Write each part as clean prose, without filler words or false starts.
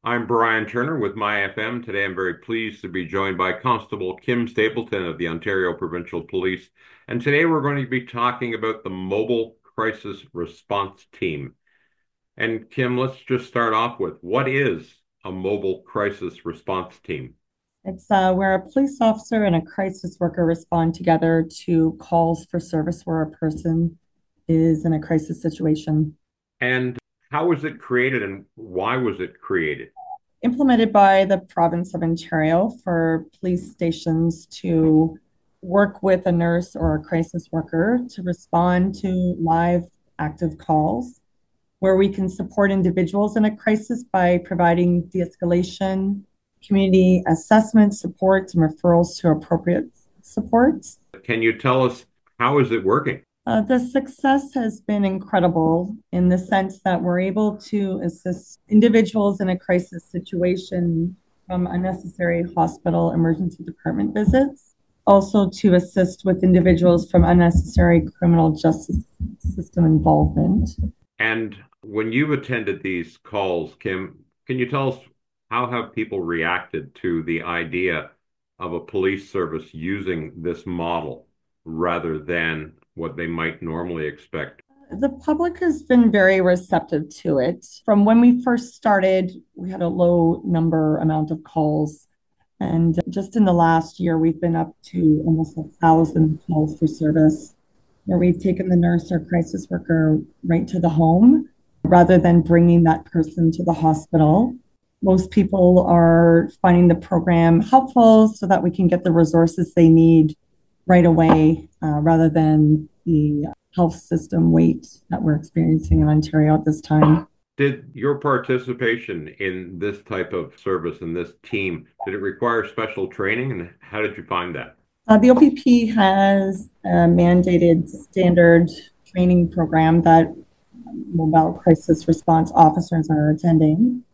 I'm Brian Turner with MyFM. Today I'm very pleased to be joined by Constable Kim Stapleton of the Ontario Provincial Police. And today we're going to be talking about the Mobile Crisis Response Team. And Kim, let's just start off with what is a Mobile Crisis Response Team? It's where a police officer and a crisis worker respond together to calls for service where a person is in a crisis situation. And how was it created and why was it created? Implemented by the province of Ontario for police stations to work with a nurse or a crisis worker to respond to live active calls where we can support individuals in a crisis by providing de escalation, community assessment supports, and referrals to appropriate supports. Can you tell us how is it working? The success has been incredible in the sense that we're able to assist individuals in a crisis situation from unnecessary hospital emergency department visits, also to assist with individuals from unnecessary criminal justice system involvement. And when you've attended these calls, Kim, can you tell us how have people reacted to the idea of a police service using this model rather than what they might normally expect? The public has been very receptive to it. From when we first started, we had a low number amount of calls. And just in the last year, we've been up to almost 1,000 calls for service, where we've taken the nurse or crisis worker right to the home rather than bringing that person to the hospital. Most people are finding the program helpful so that we can get the resources they need right away rather than the health system wait that we're experiencing in Ontario at this time. Did your participation in this type of service and this team, did it require special training and how did you find that? The OPP has a mandated standard training program that mobile crisis response officers are attending.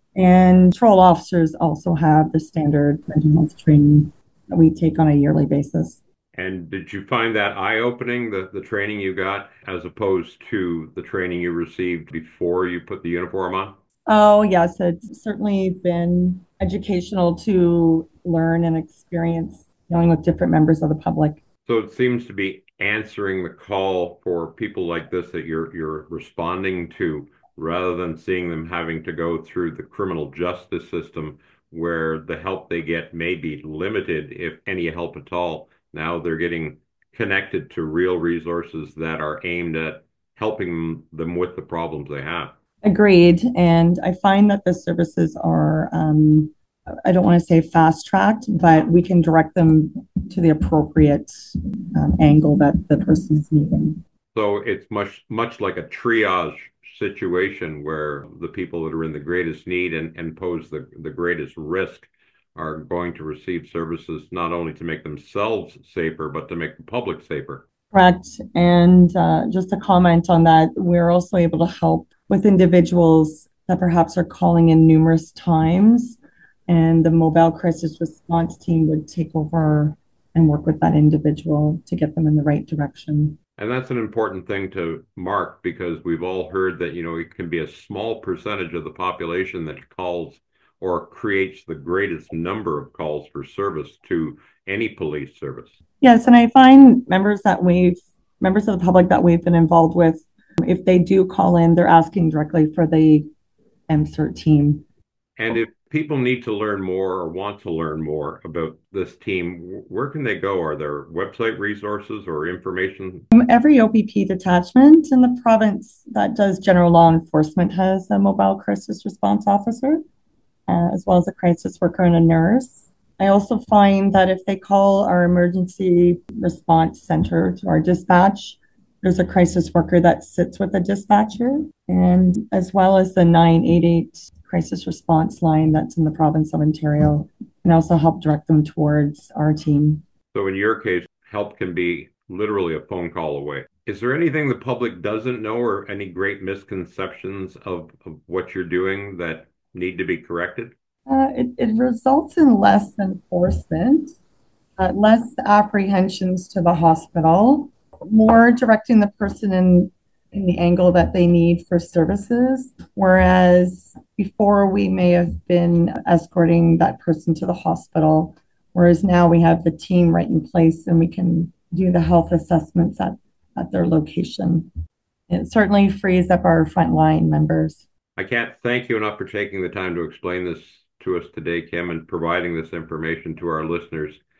And patrol officers also have the standard mental health training that we take on a yearly basis. And did you find that eye-opening, the training you got, as opposed to the training you received before you put the uniform on? Oh, yes, it's certainly been educational to learn and experience dealing with different members of the public. So it seems to be answering the call for people like this that you're responding to, rather than seeing them having to go through the criminal justice system where the help they get may be limited, if any help at all. Now they're getting connected to real resources that are aimed at helping them with the problems they have. Agreed. And I find that the services are, I don't want to say fast tracked, but we can direct them to the appropriate angle that the person is needing. So it's much like a triage situation where the people that are in the greatest need and pose the greatest risk are going to receive services not only to make themselves safer, but to make the public safer. Correct. And just to comment on that, we're also able to help with individuals that perhaps are calling in numerous times, and the mobile crisis response team would take over and work with that individual to get them in the right direction. And that's an important thing to mark because we've all heard that, it can be a small percentage of the population that calls or creates the greatest number of calls for service to any police service. Yes, and I find members of the public that we've been involved with, if they do call in, they're asking directly for the MCERT team. And if people need to learn more or want to learn more about this team, where can they go? Are there website resources or information? Every OPP detachment in the province that does general law enforcement has a mobile crisis response officer, as well as a crisis worker and a nurse. I also find that if they call our emergency response center to our dispatch, there's a crisis worker that sits with the dispatcher, and as well as the 988 crisis response line that's in the province of Ontario, and also help direct them towards our team. So in your case, help can be literally a phone call away. Is there anything the public doesn't know or any great misconceptions of what you're doing that need to be corrected? It results in less enforcement, less apprehensions to the hospital, more directing the person in the angle that they need for services. Whereas before we may have been escorting that person to the hospital, whereas now we have the team right in place and we can do the health assessments at their location. It certainly frees up our frontline members. I can't thank you enough for taking the time to explain this to us today, Kim, and providing this information to our listeners.